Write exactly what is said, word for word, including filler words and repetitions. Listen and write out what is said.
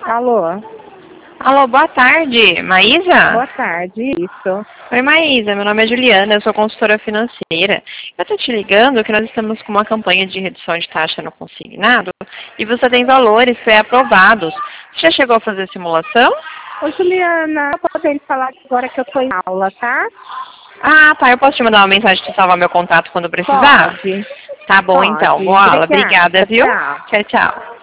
Alô? Alô, boa tarde, Maísa? Boa tarde, isso. Oi, Maísa, meu nome é Juliana, eu sou consultora financeira. Eu estou te ligando que nós estamos com uma campanha de redução de taxa no consignado e você tem valores pré-aprovados. Você já chegou a fazer simulação? Ô, Juliana, eu posso falar agora que eu estou em aula, tá? Ah, tá, eu posso te mandar uma mensagem para salvar meu contato quando precisar? Pode. Tá bom, Pode. então. Boa aula, Obrigada. obrigada, viu? Tchau. Tchau, tchau.